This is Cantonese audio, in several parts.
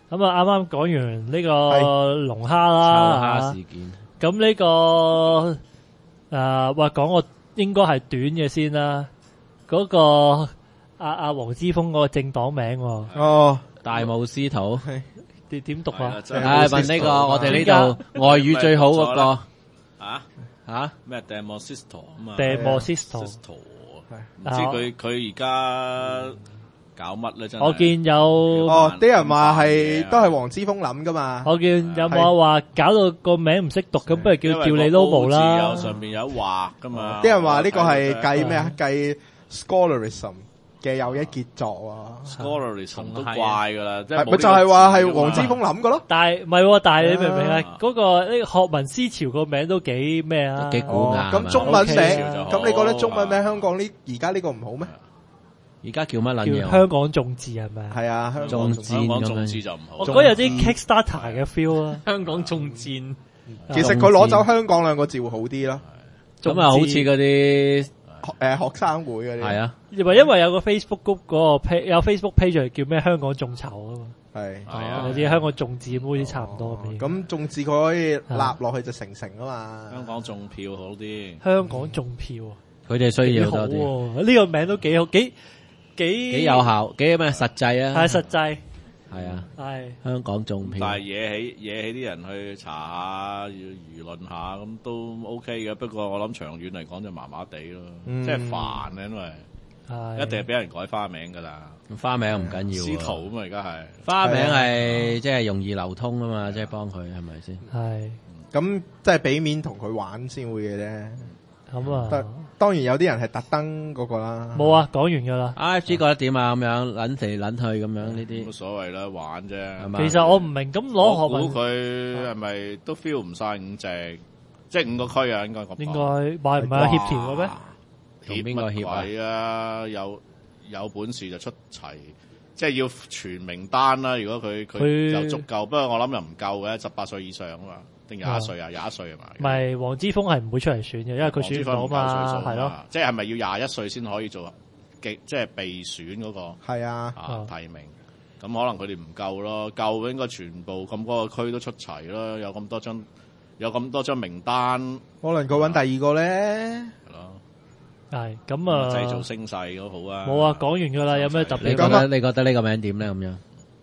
咁啊，啱啱講完呢個龍蝦啦， 臭蝦事件。 咁呢個話講個應該係短嘅先啦。嗰個阿黃之鋒嗰個政黨名哦， 大霧司徒， 點讀啊？ 問呢個我哋呢度外語最好嗰個吓咩 Demosisto 啊嘛 Demosisto 唔知佢而家搞乜咧？真係我見有啲人話係都係黃之鋒諗噶嘛。 我見有冇話搞到個名唔識讀，咁不如叫你 Lobo 啦。 上邊有畫噶嘛？ 啲人話呢個係計咩啊？計 scholarism 嘅又一傑作啊 ！scholarism 都怪噶啦，即係咪就係話係黃之鋒諗噶咯？ 但係唔係，但係你明唔明啊？嗰個呢個學民思潮個名都幾咩啊？ 幾古雅。 咁中文名，咁你覺得中文名香港呢？而家呢個唔好咩？ 而家叫乜撚嘢？ 叫香港眾志係咪？ 係啊，香港眾志就唔好。 我覺得有啲 Kickstarter 嘅 feel 啊。 香港眾戰， 其實佢攞走香港兩個字會好啲咯。 咁啊，好似嗰啲學生會嗰啲。 係啊， 因為有個 Facebook group 嗰個有 Facebook page 叫咩香港眾籌啊嘛。 係啊，有啲香港眾志好似差唔多咁。 咁眾志佢可以立落去就成啊嘛。 香港種票好啲。 香港種票， 佢哋需要多啲。 呢個名都幾好，幾有效，幾咩實際啊？ 係實際， 係啊， 係香港種票， 但係惹起啲人去查下、輿論下，咁都 OK 嘅。不過我諗長遠嚟講就麻麻地咯，即係煩啊，因為一定係俾人改花名噶啦。 花名唔緊要， 司徒啊嘛，而家係花名係即係容易流通啊嘛，即係幫佢係咪先？ 係咁即係俾面同佢玩先會嘅啫。 咁啊， 當然有啲人係特登嗰個啦。 冇啊，講完噶啦。 IFG 覺得點啊？咁樣撚嚟撚去咁樣呢啲， 冇所謂啦，玩啫。 其實我唔明，咁攞學我估佢係咪都 feel 唔晒5隻，即係5個區啊？應該咁講。 應該話唔係協調嘅咩？ 協邊個協啊？有本事就出齊，即係要全名單啦。如果佢有足夠，不過我諗又唔夠嘅，18歲以上啊嘛。定21歲啊？21歲係嘛？ 唔係，黃之鋒係唔會出嚟選嘅，因為佢選唔到嘛，係咯。 即係咪要21歲先可以做即係被選嗰個？ 係啊， 提名。咁可能佢哋唔夠咯，夠應該全部咁多個區都出齊咯，有咁多張名單。 可能佢揾第二個咧。 係咯。 係咁啊！ 製造聲勢都好啊。冇啊，講完噶啦，有咩特別？ 你覺得呢個名點咧？咁樣？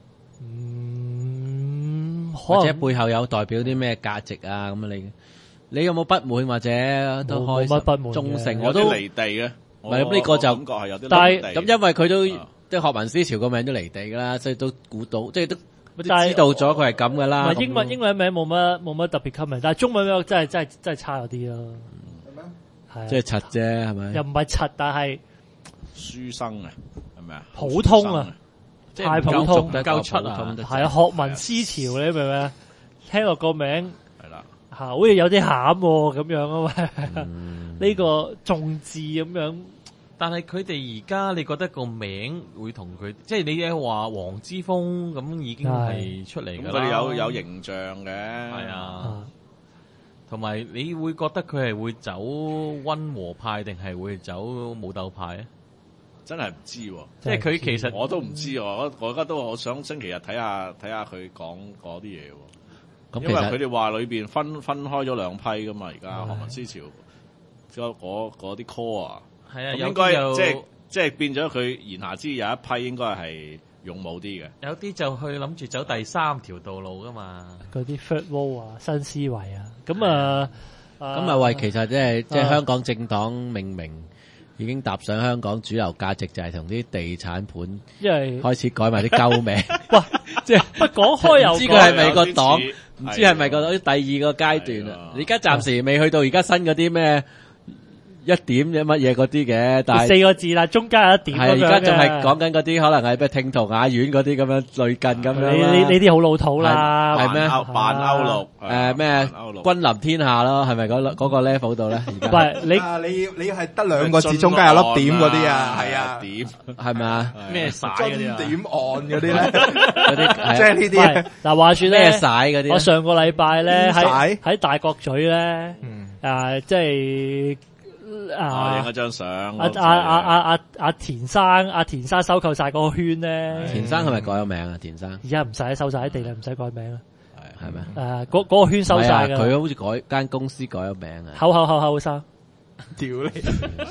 或者背後有代表啲咩價值啊？咁啊，你有冇不滿或者都開心？ 冇乜不滿， 忠誠我都離地嘅。 唔係咁呢個就感覺係有啲離地。 但係咁，因為佢都即係學民思潮個名都離地噶啦，所以都估到，即係都知道咗佢係咁噶啦。 唔係英文名冇乜特別吸引，但係中文名真係差咗啲咯。係咩？係即係柒啫，係咪？ 又唔係柒，但係書生啊，係咪啊？ 普通啊。太普通， 夠出啊！ 係啊，學民思潮你明唔明？聽落個名係啦， 好似有啲餡咁樣啊嘛。呢個眾志咁樣， 但係佢哋而家你覺得個名會同佢，即係你話黃之鋒咁已經係出嚟㗎啦。 佢哋有形象嘅， 係啊。同埋你會覺得佢係會走溫和派定係會走武鬥派啊？ 真係唔知， 即係佢其實我都唔知，我而家都我想星期日睇下佢講嗰啲嘢。咁因為佢哋話裏邊分開咗2批噶嘛，而家學民思潮嗰啲 core 啊， 係啊， 應該即係變咗佢言下之意有一批應該係勇武啲嘅， 有啲就去諗住走第3條道路噶嘛， 嗰啲 third wall 啊，新思維啊，咁啊為其實即係香港政黨命名。已經踏上香港主流價值，就係同啲地產盤，因為開始改埋啲鳩名。 哇！即係不講開又唔知佢係咪個黨，唔知係咪個第二個階段啊？而家暫時未去到而家新嗰啲咩1點嘅乜嘢嗰啲嘅，但係 4個字啦，中間有1點。係而家仲係講緊嗰啲可能係咩聽圖雅苑嗰啲咁樣類近咁樣。 呢啲好老土啦， 係咩？ 扮歐陸咩？君臨天下咯，係咪嗰個 level 度咧？而家喂， 你係得2個字，中間有粒點嗰啲啊？係啊， 點係咪啊？ 咩晒嗰啲啊？ 點按嗰啲咧？ 嗰啲即係呢啲。 嗱，話說咧， 咩晒嗰啲？ 我上個禮拜咧喺大角咀咧，即係影一張相。 田生收購晒嗰個圈咧。 田生係咪改咗名啊？田生而家唔使收晒啲地啦，唔使改名啦。 係咩？ 嗰個圈收晒㗎。 佢好似間公司改咗名啊。 後生。 屌你！繼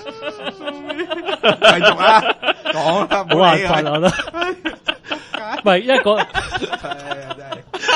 續啊，講啦， 冇辦法啦。唔係，因為真係。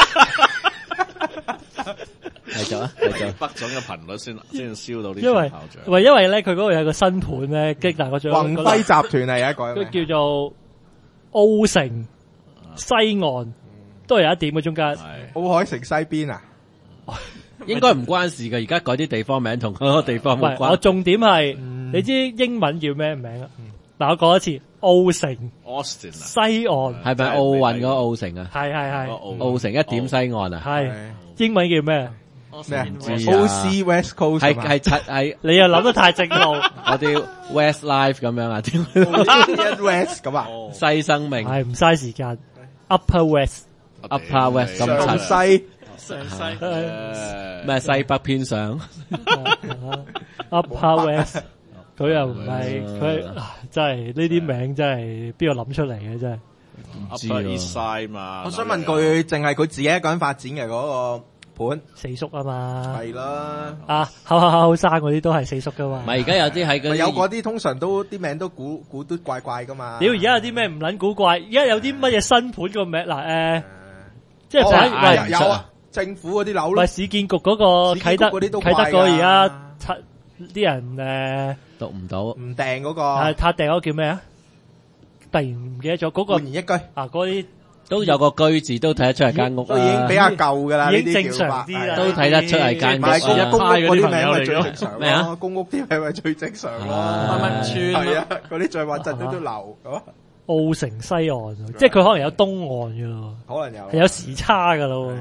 繼續啊！ 北總嘅頻率先燒到啲因為咧，佢嗰度有個新盤咧，激大個獎。 宏輝集團係一個， 佢叫做澳城西岸，都係有一點嘅中間。 澳海城西邊啊， 應該唔關事嘅。而家改啲地方名同嗰個地方冇關。 我重點係，你知英文叫咩名啊？嗱，我講一次，澳城 Austin 西岸係咪奧運嗰個澳城啊？ 係澳城一點西岸啊？ 係英文叫咩？ 咩？OC West Coast 係你又諗得太正路， 我啲 West Life 咁樣啊 ？West 咁啊？ 西生命係唔嘥時間 ，Upper West 咁上西咩西北偏上 Upper West， 佢又唔係佢真係呢啲名真係邊個諗出嚟嘅真係。 Upper East Side 嘛， 我想問佢，淨係佢自己一個人發展嘅嗰個盤四叔啊嘛， 係啦， 後生嗰啲都係四叔噶嘛。 唔係而家有啲喺有嗰啲通常都啲名都估都怪怪噶嘛。 屌而家有啲咩唔撚古怪？而家有啲乜嘢新盤個名嗱即係有啊，政府嗰啲樓咯， 唔係市建局嗰個啟德嗰個而家啲人讀唔到， 唔訂嗰個撻訂嗰個叫咩啊？突然唔記得咗嗰個煥然一居嗰啲。 都有個居字，都睇得出係間屋都已經比較舊噶啦， 已經正常啲啦， 都睇得出係間屋。 公屋嗰啲名咪最正常咩啊？ 公屋啲名咪最正常咯。 乜村係啊，嗰啲最穩陣都流。 澳城西岸，即係佢可能有東岸噶咯， 可能有係有時差噶咯。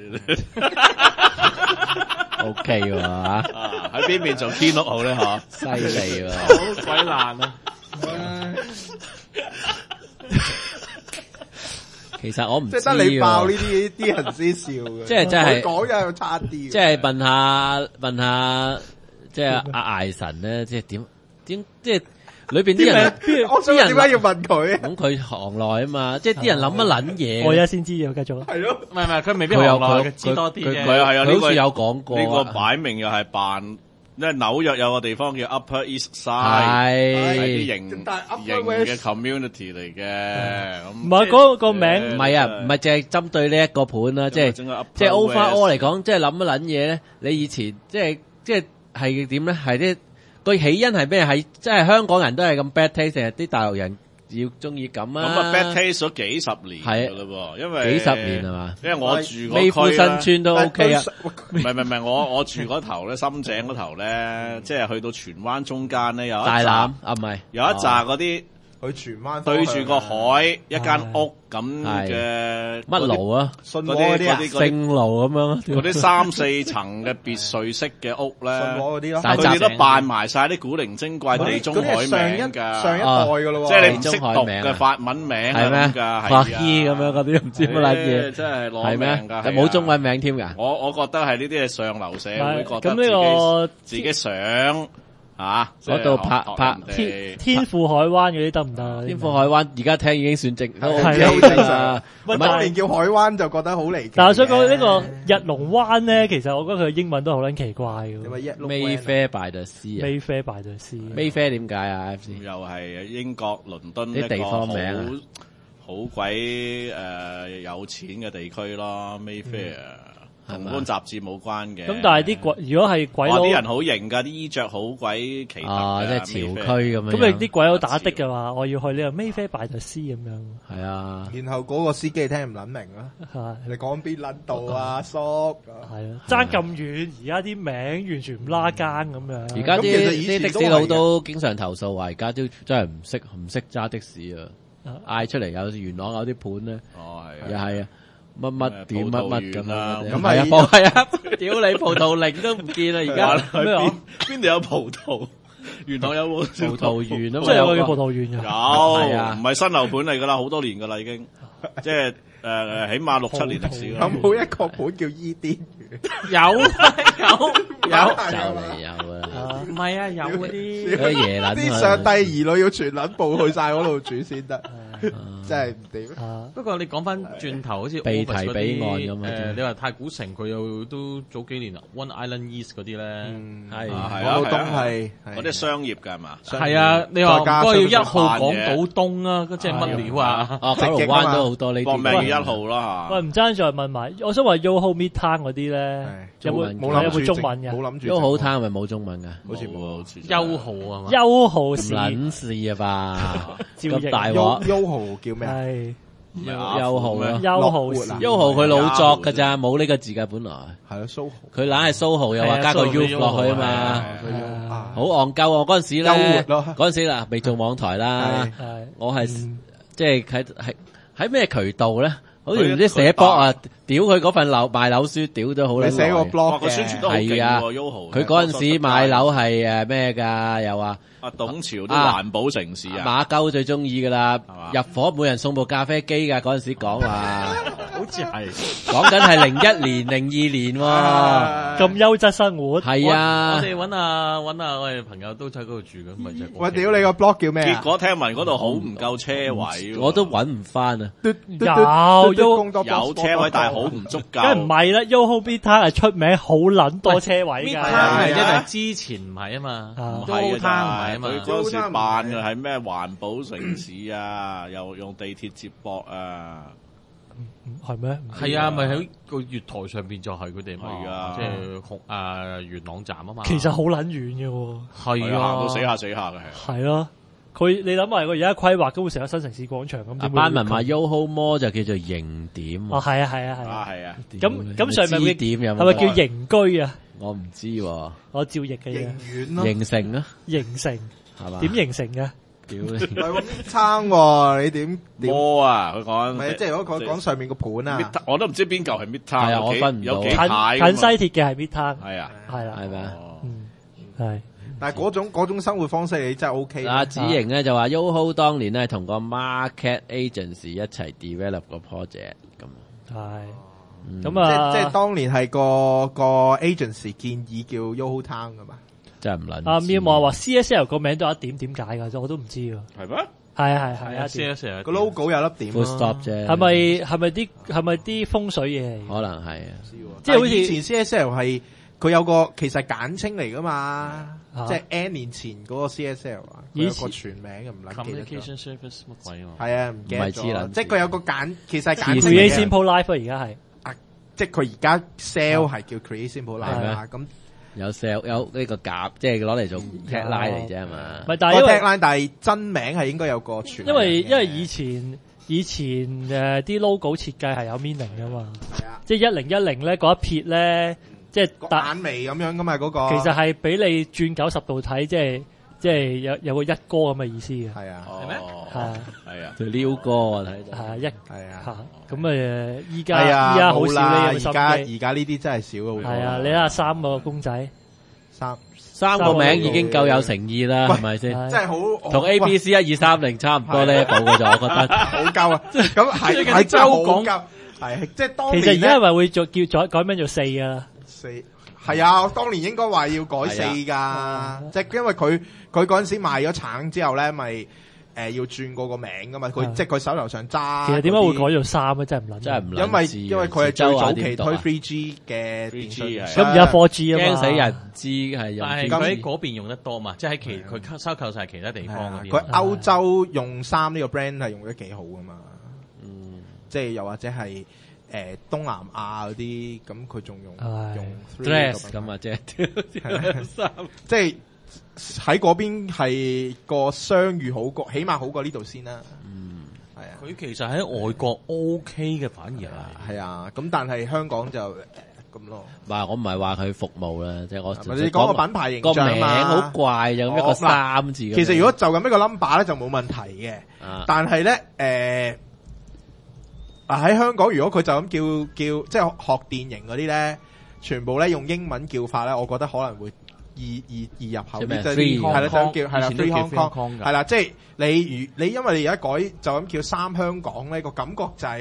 OK 喎， 喺邊邊做天屋好咧？嗬， 犀利喎， 好鬼難啊！ 其實我唔知， 即係得你爆呢啲人先笑嘅， 即係真係講又差啲。即係問下，即係阿艾神咧，即係點即係裏邊啲人， 我想點解要問佢？ 咁佢行內啊嘛，即係啲人諗乜撚嘢？ 我而家先知嘅，繼續。 係咯， 唔係，佢未必行內嘅，知多啲嘅。 佢係啊， 佢好似有講過， 呢個擺明又係扮。因為紐約有個地方叫 Upper East Side，係啲型嘅 community 嚟嘅。 唔係嗰個名， 唔係啊，唔係淨係針對呢一個盤啦，即係 overall 嚟講，即係諗乜撚嘢咧？你以前即係係點咧？係啲個起因係咩？係即係香港人都係咁 bad taste，定係啲大陸人要中意咁啊？ 咁啊 bad taste 咗幾十年㗎啦噃，因為幾十年係嘛？ 因為我住嗰美孚新村都 OK 啊。 唔係，我住嗰頭咧，深井嗰頭咧，即係去到荃灣中間咧，有一大欖啊，唔係有一紮嗰啲去荃灣對住個海一間屋咁嘅乜樓啊？ 信和嗰啲啊， 聖樓咁樣， 嗰啲3-4層嘅別墅式嘅屋咧， 信和嗰啲咯， 佢哋都扮埋晒啲古靈精怪地中海名㗎， 上一代㗎咯喎， 即係你唔識讀嘅法文名係咩㗎？ 華醫咁樣嗰啲唔知乜撚嘢， 真係攞命㗎， 冇中文名添㗎。 我覺得係呢啲係上流社會覺得咁呢個自己想。 嗰度拍天賦海灣嗰啲得唔得？ 天賦海灣而家聽已經算正， 係好正常。唔係當年叫海灣就覺得好離奇。 但係我想講呢個日龍灣咧，其實我覺得佢英文都好撚奇怪嘅。 Mayfair by the Sea 啊 ，Mayfair by the Sea。 Mayfair 點解啊？ 又係英國倫敦啲地方名好鬼有錢嘅地區咯 ，Mayfair。同本雜誌冇關嘅， 咁但係啲鬼，如果係鬼佬， 啲人好型㗎，啲衣着好鬼奇特嘅， 即係潮區咁樣。 咁你啲鬼佬打的嘅話，我要去呢個 Mayfair by the Sea咁樣。 係啊， 然後嗰個司機聽唔撚明啦，你講邊撚度啊，叔？ 係啊，爭咁遠，而家啲名完全唔拉更咁樣。 而家啲的士佬都經常投訴話，而家都真係唔識揸的士啊！嗌出嚟有元朗有啲盤咧，又係啊。乜點乜咁啦，咁係啊！屌你葡萄零都唔見啦，而家咩邊度有葡萄？元朗有冇葡萄園啊嘛？ 即係有個叫葡萄園嘅， 有唔係新樓盤嚟噶啦，好多年噶啦已經，即係起碼6-7年歷史啦。 有冇一個盤叫伊甸園？ 有嚟有啦， 唔係啊，有嗰啲椰撚啲上帝兒女要全撚部去晒嗰度住先得，真係唔掂。 不過你講翻轉頭，好似被提彼岸咁啊！ 你話太古城佢又都早幾年 One Island East 嗰啲咧， 係港島東係嗰啲商業㗎係嘛？ 係啊，你話唔該要1號港島東啊，嗰即係乜料啊？ 九龍灣都好多呢啲， 搏命要1號啦嚇。 喂，唔爭再問埋，我想話 YOHO Midtown 嗰啲咧，有冇中文嘅？ 冇諗住。 YOHO Town係咪冇中文㗎？ 好似冇，好似優號啊嘛。 優號市撚事啊吧？ 照咁大鑊 ，YOHO叫咩？ 係優號啦優號市 ，YOHO佢老作㗎咋，冇呢個字㗎本來。 係咯，SoHo。 佢懶係 SoHo 又話加個 U 落去啊嘛，好戇鳩啊！嗰陣時咧，嗰陣時啦，未做網台啦，我係即係喺咩渠道咧？好似唔知寫 blog 啊，屌佢嗰份賣樓書，屌咗好耐。 你寫個 blog 嘅，宣傳都好勁喎，YOHO。 佢嗰陣時買樓係咩㗎？又話董橋啲環保城市啊， 馬鳩最中意㗎啦，入伙每人送部咖啡機㗎。嗰陣時講話， 好似係講緊係01年、02年喎， 咁優質生活。 係啊， 我哋揾下我哋朋友都喺嗰度住嘅，咪就係。 喂，屌你個 blog 叫咩？ 結果聽聞嗰度好唔夠車位， 我都揾唔翻啊。 有車位，但係好唔足夠。 梗係唔係啦，YOHO Midtown係出名好撚多車位㗎。 Midtown 係因為之前唔係啊嘛，YOHO Town 唔係啊嘛。 佢嗰時辦嘅係咩環保城市啊，又用地鐵接駁啊， 係咩？ 係啊，咪喺個月台上邊就係佢哋嘛， 即係元朗站啊嘛。 其實好撚遠嘅喎。 係啊， 到死下嘅係。 係咯。佢你諗下，佢而家規劃都會成個新城市廣場咁。 阿班文話 YOHO Mall 就叫做營點。 哦，係啊。咁上面點有係咪叫營居啊？ 我唔知喎。 我照譯嘅啫。 營城啊？ 營城係嘛？ 點形成嘅？ 屌你！ 唔係喎，Midtown喎，你點摩啊？佢講唔係即係如果講上面個盤啊， 我都唔知邊嚿係 Midtown。 係啊，我分唔到。 近西鐵嘅係 Midtown。 係啊， 係啦， 係咪啊？ 係。 但係嗰種生活方式你真係 OK。 阿子瑩咧就話 YOHO 當年咧同個 market agency 一齊 develop 個 project 咁。 係。咁啊， 即係當年係個 agency 建議叫 YOHO Town 噶嘛。 真係唔撚。 阿喵話 CSL 個名都有一點點解㗎，我都唔知㗎。 係咩？ 係啊 CSL 個 logo 有粒點。 Full stop 啫。 係咪啲風水嘢嚟？ 可能係啊。 即係好似以前 CSL 係佢有個其實簡稱嚟噶嘛，即係 N 年前嗰個 CSL 啊，佢有個全名嘅唔撚記得咗。 Communication Service 乜鬼啊？ 係啊，唔記得咗。即係佢有個其實簡稱。 Create Simple Life 而家係即係佢而家 sell 係叫 Create Simple Life 啦。咁有 sell 有呢個夾，即係攞嚟做 tagline 嚟啫嘛。 唔係，但係因為 tagline，但係真名係應該有個全名。 因為以前啲 logo 設計係有 meaning 噶嘛。係啊，即係1010咧嗰一撇咧。即係眼眉咁樣噶嘛嗰個， 其實係俾你轉90度睇，即係有個一哥咁嘅意思嘅。 係啊， 係咩？ 係啊， 條撩哥我睇到。 係啊， 咁依家好少呢個心機。 而家呢啲真係少好多。 係啊，你睇下3個公仔， 三個名已經夠有誠意啦，係咪先？ 真係好同 ABC 1230差唔多呢，補嘅就我覺得好夠啊！咁係真係好夠，係即係當年。 其實而家係咪會叫改名做4噶啦 ？4係啊，當年應該話要改4噶，即係因為佢嗰陣時賣咗橙之後咧，咪要轉過個名噶嘛，佢即係佢手頭上揸。 其實點解會改做3咧？真係唔諗。 真係唔諗。 因為佢係最早期推 3G 嘅電信， 咁而家 4G 啊嘛， 驚死人唔知係用。 但係佢喺嗰邊用得多嘛，即係喺佢收購晒其他地方嗰啲。 佢歐洲用3呢個 brand 係用得幾好噶嘛，即係又或者係。東南亞嗰啲咁佢仲用 dress 咁啊，即係喺嗰邊係個商譽好過，起碼好過呢度先啦。係啊， 佢其實喺外國 OK 嘅，反而係啊。咁但係香港就咁咯。 唔係我唔係話佢服務啦，即係我你講個品牌形象個名好怪就咁一個3字。 其實如果就咁一個 number 咧就冇問題嘅，但係咧喺香港，如果佢就咁叫，即係學電影嗰啲咧，全部咧用英文叫法咧，我覺得可能會易入口啲。係啦，想叫係啦 ，Free Hong Kong 係啦，即係你因為你而家改就咁叫3香港咧，個感覺就係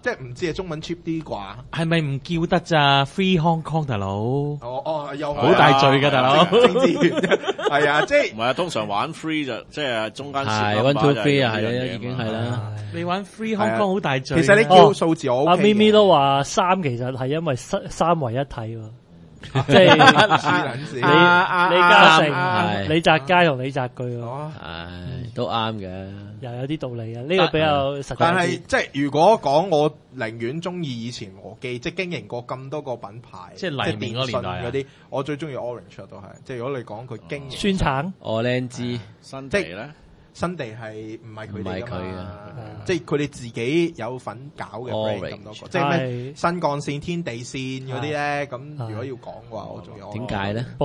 即係唔知係中文 cheap 啲啩？ 係咪唔叫得咋 ？Free Hong Kong 大佬， 又好大罪㗎大佬， 政治原因係啊，即係唔係啊？通常玩 free 就即係中間係 1 2 3啊，係啦，已經係啦。 你玩 Free Hong Kong 好大罪。 其實你叫數字我 OK 嘅。 阿咪咪都話3其實係因為三為一體喎。即係李嘉誠、李澤楷同李澤鉅咯， 都啱嘅， 又有啲道理嘅，呢個比較實際。 但係即係如果講我寧願中意以前和記，即係經營過咁多個品牌， 即係黎明嗰年代嗰啲，我最中意 Orange 都係。即係如果你講佢經營酸橙 ，Orange 新地咧。 新地係唔係佢哋㗎嘛？ 即係佢哋自己有份搞嘅 brand 咁多個，即係咩新幹線、天地線嗰啲咧。咁如果要講嘅話，我仲有點解咧？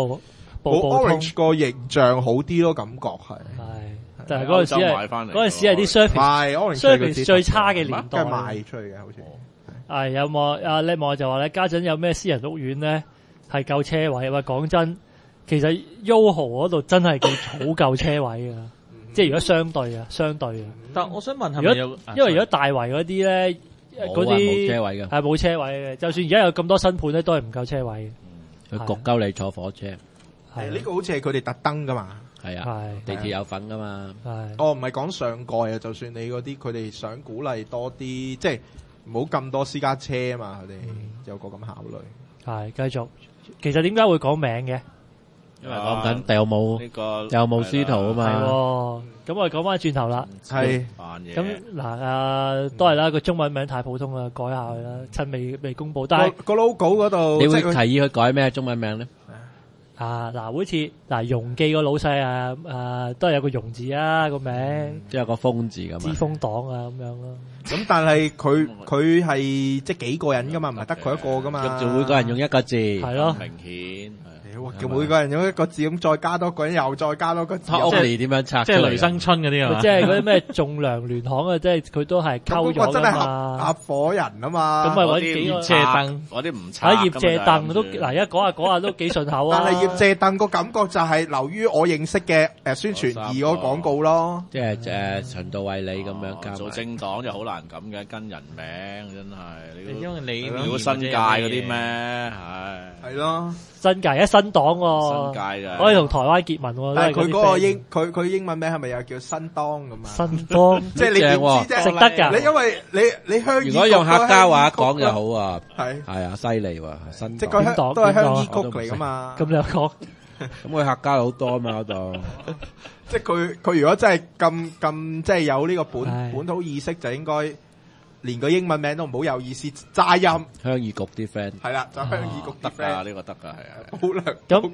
Orange 個形象好啲咯，感覺係。 但係嗰陣時係啲 service 最差嘅年代， 賣出去嘅好似。 係有冇阿叻望就話咧，家陣有咩私人屋苑咧係夠車位？話講真，其實 YOHO 嗰度真係好夠車位㗎。即係如果相對啊， 但我想問係咪有？ 因為如果大圍嗰啲咧，嗰啲冇車位嘅， 係冇車位嘅。就算而家有咁多新盤咧，都係唔夠車位嘅。 佢焗鳩你坐火車， 係呢個好似係佢哋特登噶嘛？ 係啊，地鐵有份噶嘛？ 唔係講上蓋啊，就算你嗰啲，佢哋想鼓勵多啲，即係唔好咁多私家車啊嘛，佢哋有個咁考慮。 係繼續，其實點解會講名嘅？ 因為講緊有冇司徒啊嘛， 咁我哋講翻轉頭啦， 係咁嗱都係啦，個中文名太普通啦，改下佢啦，趁未公布。但係個 logo 嗰度， 你會提議佢改咩中文名咧？ 好似容記個老細都係有個容字啊個名， 即係有個風字咁， 知風黨啊咁樣咯。 咁但係佢係即係幾個人噶嘛，唔係得佢一個噶嘛， 就每個人用一個字， 係咯， 明顯。 叫每個人用一個字，咁再加多個人，又再加多個字， 屋嚟點樣拆？ 即係雷生春嗰啲啊， 即係嗰啲咩仲量聯行啊，即係佢都係溝咗真係合夥人啊嘛。 咁咪揾幾個遮燈， 嗰啲唔差。 葉謝凳都嗱，而家講下都幾順口啊。 但係葉謝凳個感覺就係流於我認識嘅宣傳二嗰個廣告咯。 即係循道衛理咁樣加。 做政黨就好難咁嘅，跟人名真係。 因為你如果新界嗰啲咩， 係咯。 新界一新黨喎， 新界嘅可以同台灣結盟喎。 但係佢嗰個佢英文名係咪又叫新當咁啊？ 新當即係你點知啫？ 食得㗎。 你因為你鄉如果用客家話講就好啊， 係啊，犀利喎，新即係個都係鄉衣曲嚟㗎嘛。 咁又講， 咁佢客家好多啊嘛嗰度。 即係佢如果真係咁即係有呢個本土意識，就應該。連個英文名都唔好有意思，齋音鄉議局啲 friend 係啦，就鄉議局啲 friend 呢個得噶係啊， 好良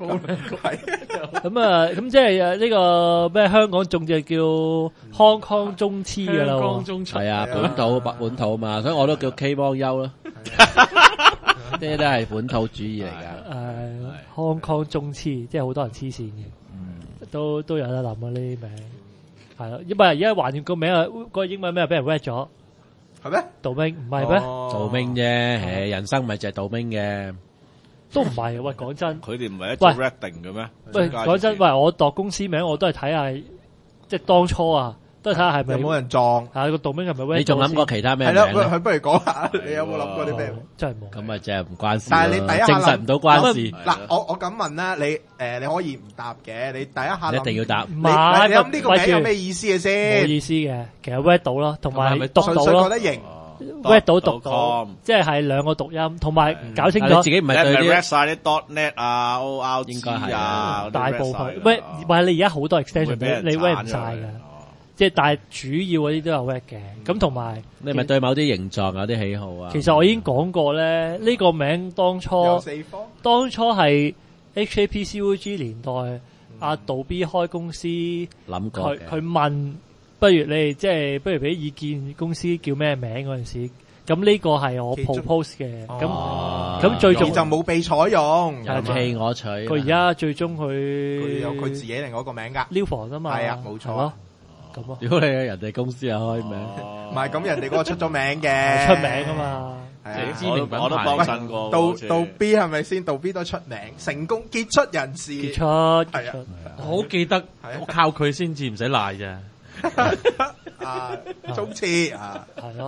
咁即係呢個咩香港仲就叫 Hong Kong 中黐噶啦， 係啊，本土嘛，所以我都叫 K 幫優咯，呢啲都係本土主義嚟噶。 Hong Kong 中黐，即係好多人黐線嘅，都有得諗啊呢啲名，係咯，因為而家還個名啊，個英文名俾人 read 咗。 係咩？ 道明唔係咩？ 道明啫，人生咪就係道明嘅， 都唔係。喂，講真， 佢哋唔係一做 red 定嘅咩？ 喂，講真，喂，我度公司名我都係睇下，即係當初啊，都係睇下係咪有冇人撞？ 係個道明係咪？ 你仲諗過其他咩名？ 係咯，佢不如講下，你有冇諗過啲咩？ 真係冇。 咁啊，真係唔關事。 但係你第一下證實唔到關事。 嗱，我咁問啦，你可以唔答嘅，你第一下一定要答。 你諗呢個名有咩意思嘅先？ 冇意思嘅，其實 read 到咯，同埋讀到咯。 純粹覺得型。 read 到讀到，即係兩個讀音，同埋搞清楚。 你自己唔係對啲 read 晒啲 .net 啊 ，ORG 應該係啊， 大部分。喂，你而家好多 extension 你 read 唔晒㗎，即係但係主要嗰啲都有 read 嘅。咁同埋你咪對某啲形狀有啲喜好啊。 其實我已經講過咧，呢個名當初係 HAPCOG 年代，阿杜 B 開公司諗過嘅， 佢問。不如你即係不如俾意見公司叫咩名嗰陣時，咁呢個係我 propose 嘅，咁最終就冇被採用， 棄我取。 佢而家最終佢有佢自己另外一個名㗎 ，Liufor 啊嘛， 係啊，冇錯。 咁咯， 如果你人哋公司又開名， 唔係咁人哋嗰個出咗名嘅， 出名啊嘛， 我都幫襯過。 杜 B 係咪先？杜 B 都出名，成功傑出人士， 傑出係啊， 我好記得，我靠佢先至唔使賴咋。 中次啊， 係咯，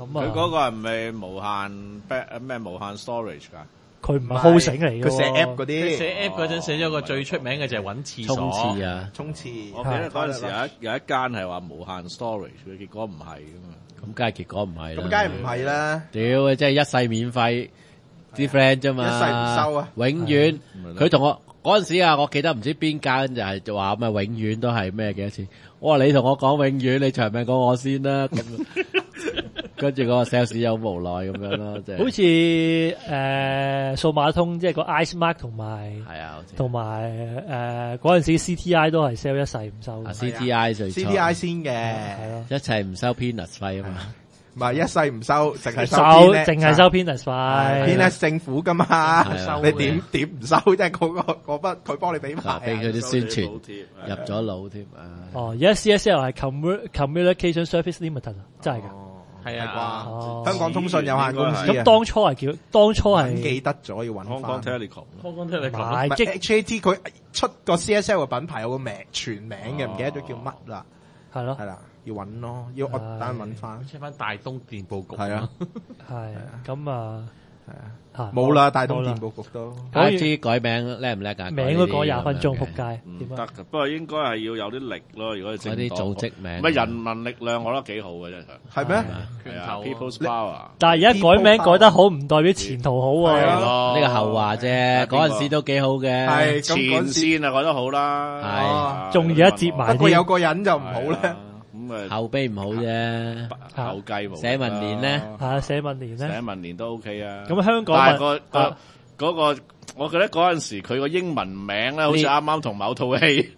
佢嗰個係咪無限咩無限 storage 㗎？ 佢唔係 hosting 嚟嘅， 佢寫 app 嗰啲， 寫 app 嗰陣寫咗個最出名嘅就係揾廁所沖廁啊， 沖廁。 我記得嗰陣時有一間係話無限 storage 嘅，結果唔係㗎嘛。 咁梗係結果唔係啦。 咁梗係唔係啦？ 屌，即係一世免費啲 friend 啫嘛， 一世唔收啊！ 永遠佢同我嗰陣時啊，我記得唔知邊間就係話咩永遠都係咩幾多錢？我話你同我講永遠，你長命過我先啦。跟住嗰個 sales 又好無奈咁樣咯，即係好似數碼通即係個 iSmart 同埋係啊， 同埋嗰陣時 CTI 都係 sell 一世唔收 ，CTI 最初 CTI 先嘅， 係咯， 一切唔收 peanuts 費啊嘛， 唔係一世唔收，淨係淨係收 peanuts 費 ，peanuts 政府噶嘛，你點唔收？即係嗰筆佢幫你俾埋， 俾佢啲宣傳入咗腦添啊！ 哦，而家 CSL 係 Communication Service Limited 真係㗎。 係啊， 香港通訊有限公司。 咁當初係記得咗要揾翻。 香港 Telecom， 香港 Telecom， 唔係 HAT 佢出個 CSL 嘅品牌有個名全名嘅，唔記得咗叫乜啦。 係咯， 係啦，要揾咯，要單揾翻。 出翻大東電報局。 係啊， 係咁啊， 係啊。冇啦，大東電報局都。 知改名叻唔叻㗎？ 名都改20分鐘，仆街。 唔得㗎，不過應該係要有啲力咯。如果係嗰啲組織名， 乜人民力量，我覺得幾好嘅真係。 係咩？ 係啊 ，People's Power。 但係而家改名改得好，唔代表前途好喎。 呢個後話啫，嗰陣時都幾好嘅。 係前線啊，覺得好啦。 係， 仲而家接埋。 不過有個人就唔好咧。 後備唔好啫， 後繼無。 社民連咧， 社民連咧， 社民連都 OK 啊。 咁香港但係嗰個，我覺得嗰陣時佢個英文名咧，好似啱啱同某套戲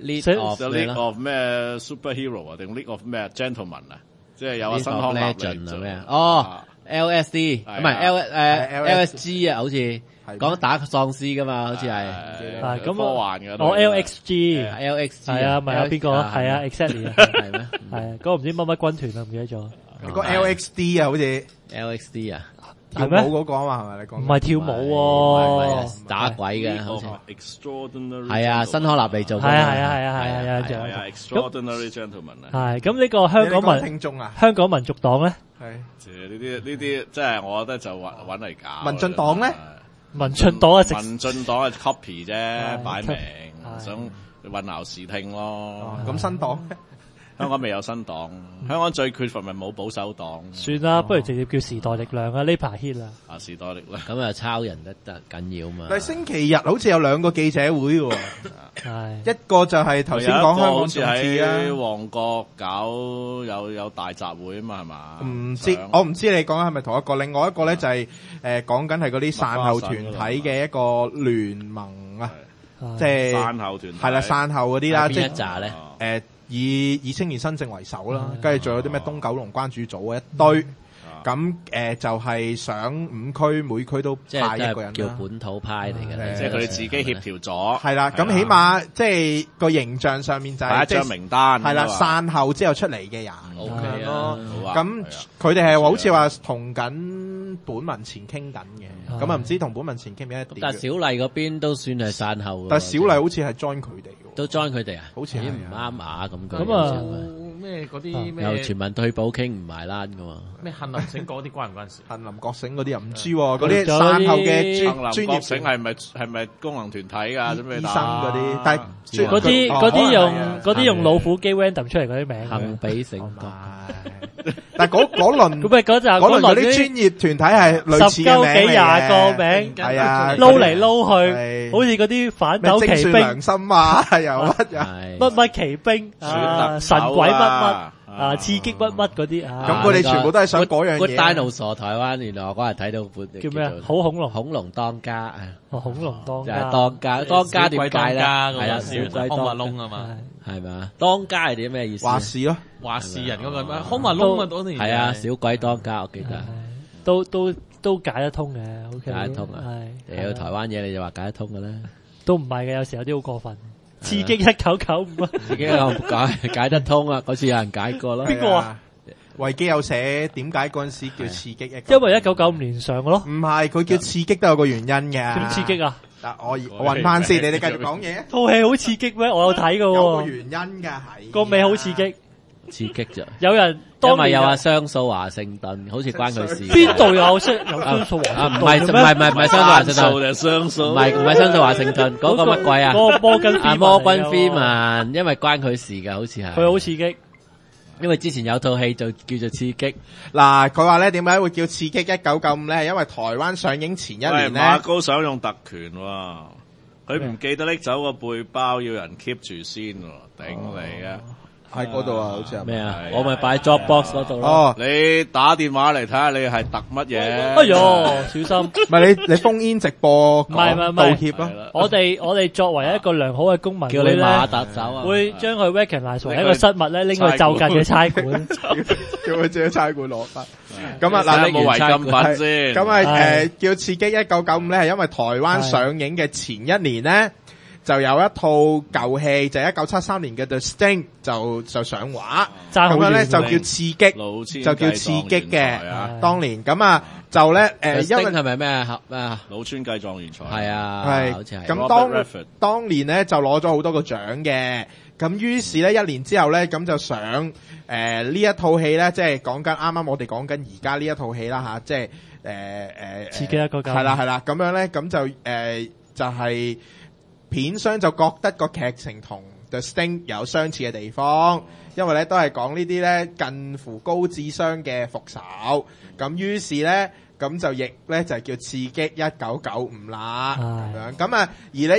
League of 咩 Superhero 啊，定 League of 咩 Gentleman 啊，即係有個新康納利做咩？哦 ，LSD 唔係 LSG 啊，好似。講打喪屍噶嘛，好似係咁科幻嘅。 LXG 係啊，咪有邊個？係啊 ，exactly 係咩？係啊，嗰個唔知乜乜軍團啊，唔記得咗。 個 LXD 啊，好似 LXD 啊， 跳舞嗰個啊嘛，係咪你講？ 唔係跳舞喎， 打鬼嘅，好似 Extraordinary 係啊，新康納利做嘅。 係啊 ，Extraordinary Gentleman 啊。 係咁呢個香港民族黨咧？ 係呢啲，即係我覺得就揾嚟搞。 民進黨咧？ 民進黨啊， 民進黨係 copy 啫，擺明想混淆視聽咯。 咁新黨， 香港未有新黨，香港最缺乏咪冇保守黨。 算啦，不如直接叫時代力量啊！呢排 hit 啦。 時代力量咁啊，抄人得緊要嘛。 但係星期日好似有2個記者會喎，一個就係頭先講香港眾志啊， 喺旺角搞有大集會啊嘛，係嘛？ 唔知我唔知你講緊係咪同一個，另外一個咧就係講緊係嗰啲散後團體嘅一個聯盟啊，即係散後團體係啦，散後嗰啲啦，即係邊一紮咧？ 以青年新政為首啦，跟住仲有啲咩東九龍關注組一堆。咁就係想5區每區都派一個人啦， 叫本土派嚟嘅， 即係佢哋自己協調咗。 係啦，咁起碼即係個形象上面就係一張名單。 係啦，散後之後出嚟嘅人。 OK 啊， 咁佢哋係好似話同緊本民前傾緊嘅，咁啊唔知同本民前傾咩？ 但係小麗嗰邊都算係散後。 但係小麗好似係 join 佢哋嘅， 都 join 佢哋啊？ 好似係唔啱碼咁講。 咁啊咩嗰啲咩？ 有全民退保傾唔埋欄噶嘛？ 咩杏林醒嗰啲關唔關事？ 杏林覺醒嗰啲又唔知喎，嗰啲散後嘅專業醒係咪功能團體㗎？準備醫生嗰啲，但係嗰啲用老虎機 random 出嚟嗰啲名， 幸比醒覺。 但係嗰輪嗰啲專業團體係類似嘅名幾廿個名， 係啊， 撈嚟撈去，好似嗰啲反斗奇兵、 良心啊，又乜奇兵、神鬼乜刺激乜嗰啲啊， 咁佢哋全部都係想嗰樣嘢。 Dinosaur 台灣原來我嗰日睇到本叫咩啊？好恐龍當家啊！ 恐龍當家就係當家點解咧？ 係啦，小鬼康物窿啊嘛， 係咪？當家係啲咩意思？ 話事咯， 話事人嗰個咩？康物窿啊，當年係啊，小鬼當家，我記得都解得通嘅， 解得通啊！屌台灣嘢你就話解得通嘅咧， 都唔係嘅，有時有啲好過分。刺激1995啊！ 自己又解得通啊！嗰次有人解過啦。 邊個啊？ 維基有寫點解嗰陣時叫刺激因為1995年上嘅咯。 唔係，佢叫刺激都有個原因嘅。 點刺激啊？ 嗱，我搵翻先，你哋繼續講嘢。 套戲好刺激咩？我有睇嘅喎。 有個原因嘅係個尾好刺激。 刺激咋？ 有人因為有話雙數華盛頓，好似關佢事。 邊度有雙數華盛頓？ 唔係雙數華盛頓， 定雙數？ 唔係雙數華盛頓，嗰個乜鬼啊？ 嗰個摩根 Freeman，因為關佢事㗎，好似係。 佢好刺激。 因為之前有套戲就叫做刺激。 嗱，佢話咧點解會叫刺激1995咧？因為台灣上映前一年咧， 馬高想用特權喎，佢唔記得拎走個背包，要人 keep 住先喎，頂你啊！ 喺嗰度啊，好似係咩啊？我咪擺 Dropbox 嗰度咯。 哦， 你打電話嚟睇下，你係特乜嘢？ 哎喲，小心！ 唔係你烽煙直播， 唔係道歉咯。 我哋作為一個良好嘅公民， 叫你馬特走啊！ 會將佢 recognize 為一個失物咧，拎去就近嘅差館， 叫佢自己差館攞翻。咁啊，嗱， 你冇違禁品先。 咁啊，叫刺激1995咧，係因為台灣上映嘅前一年咧。就有一套舊戲，就1973年嘅 The Sting 就上畫，咁樣咧就叫刺激，就叫刺激嘅。當年咁啊，就咧因為係咪咩啊？ 老村計狀元才係啊， 係好似係。 咁當年咧就攞咗好多個獎嘅，咁於是咧一年之後咧咁就上呢一套戲咧，即係講緊啱啱我哋講緊而家呢一套戲啦吓，即係刺激1995 係啦，咁樣咧咁就就係。片商就覺得個劇情同 The Sting 有相似嘅地方，因為咧都係講呢啲咧近乎高智商嘅復仇，咁於是咧咁就譯咧就叫刺激1995啦，咁樣咁啊，而咧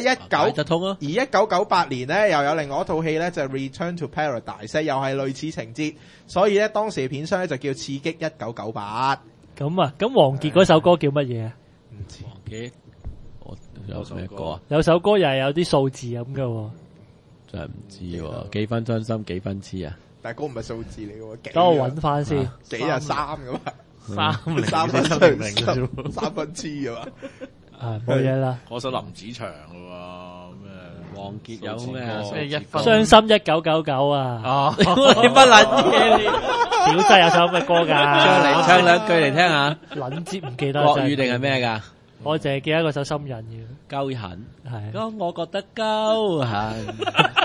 1998年咧又有另外一套戲咧就 Return to Paradise， 又係類似情節，所以咧當時嘅片商咧就叫刺激1998。 咁啊，咁王傑嗰首歌叫乜嘢啊？ 唔知王傑。有咩歌啊？ 有首歌又係有啲數字咁嘅， 真係唔知喎。幾分真心幾分痴啊？ 但係歌唔係數字嚟嘅， 等我搵翻先。 幾啊3咁啊 ？3分 3分痴嘅嘛？ 係冇嘢啦。 嗰首林子祥嘅喎，咩？ 王傑有咩啊？ 傷心1999啊！ 哦，你乜撚嘢你？ 小西有首咩歌㗎？ 唱兩句嚟聽下。 撚接唔記得。 國語定係咩㗎？ 我淨係記得嗰首心人嘅鳩痕， 係。 咁我覺得鳩痕，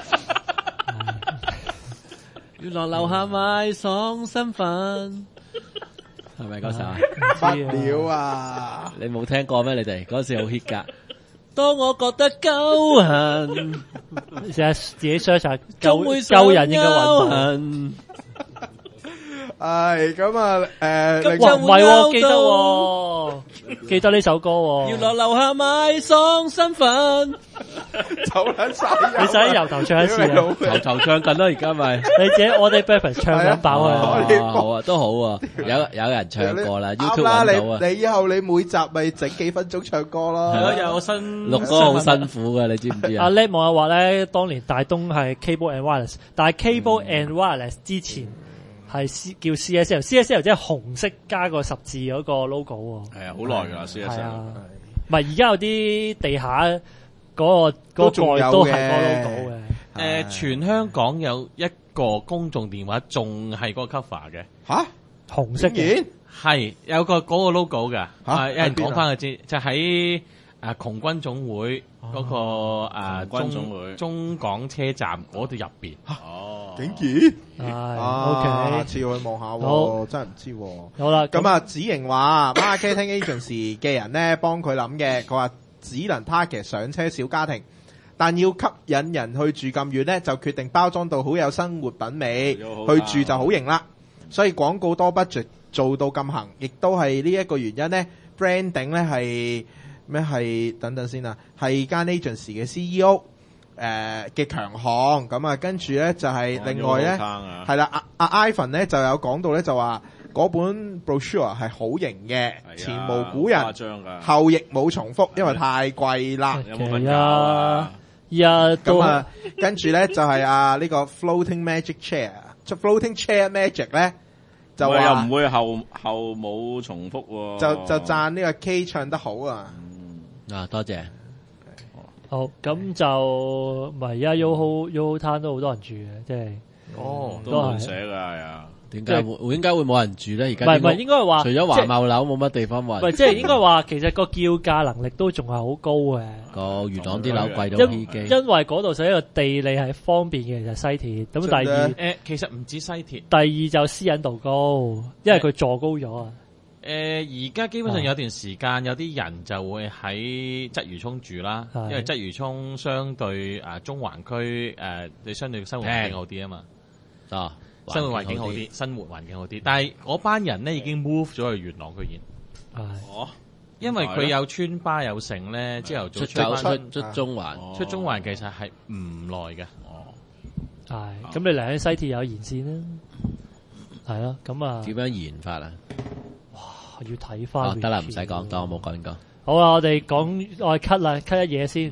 原來樓下買爽身份，係咪嗰首啊？ 不了啊！ 你冇聽過咩？你哋嗰時好 hit 㗎。當我覺得鳩痕， 成日自己 search 下鳩人應該揾到。 係咁啊！ 唔係，記得呢首歌。 要落樓下買爽身份， 走撚晒。 你使由頭唱一次啊？ 由頭唱緊啦，而家咪。 你自己我哋 breakfast 唱緊爆啊！ 好啊，都好啊，有人唱過啦。YouTube 啦， 揾到啊！ 你以後你每集咪整幾分鐘唱歌咯。 係咯，有新錄歌好辛苦噶，你知唔知啊？ 阿叻網友話咧，當年大東係 Cable and Wireless， 但係 Cable and Wireless 之前。係叫 CSL 即係紅色加個十字嗰個 logo 喎。 係啊，好耐㗎啦 CSL。 唔係而家有啲地下嗰個蓋都係嗰個 logo 嘅。 全香港有一個公眾電話仲係嗰個 cover 嘅。 吓？ 紅色嘅。 係有個嗰個 logo 㗎。有人講翻佢知，就喺窮軍總會嗰個中港車站嗰度入邊。 竟然 ，OK， 下次去望下，真係唔知。 好啦， 咁啊，子瑩話 marketing agency 嘅人咧幫佢諗嘅，佢話只能 target 上車小家庭，但要吸引人去住咁遠咧，就決定包裝到好有生活品味，去住就好型啦。所以廣告多 budget 做到咁行，亦都係呢一個原因咧。branding 咧係咩？係等等先啊，係間 agency 嘅 CEO。嘅強項咁啊，跟住咧就係另外咧係啦，阿 Ivan 咧就有講到咧，就話嗰本 brochure 係好型嘅，前無古人，後亦冇重複，因為太貴啦。 有冇瞓覺啊？ 咁啊，跟住咧就係呢個 floating magic chair，floating chair magic 咧就話又唔會後冇重複喎。 就讚呢個 K 唱得好啊！ 多謝。 好，咁就唔係而家 Yoho Town 都好多人住嘅，即係都滿寫㗎係啊。 點解會冇人住咧？而家唔係應該係話， 除咗華茂樓冇乜地方揾。 唔係即係應該話，其實個叫價能力都仲係好高嘅。 個元朗啲樓貴到飛機， 因為嗰度首先個地理係方便嘅，就係西鐵。咁第二其實唔止西鐵。 第二就私隱度高，因為佢坐高咗啊。 而家基本上有段時間，有啲人就會喺鰂魚涌住啦，因為鰂魚涌相對中環區你相對生活環境好啲啊嘛。生活環境好啲，生活環境好啲。但係嗰班人咧已經 move 咗去元朗區現。因為佢有村巴有城咧，之後出中環， 出中環其實係唔耐嘅。 咁你嚟緊西鐵有延線啦，係咯，咁啊點樣延法啊？ 哇，要睇翻。 得啦，唔使講，當我冇講過。 好啊，我哋 cut 啦，cut 一嘢先。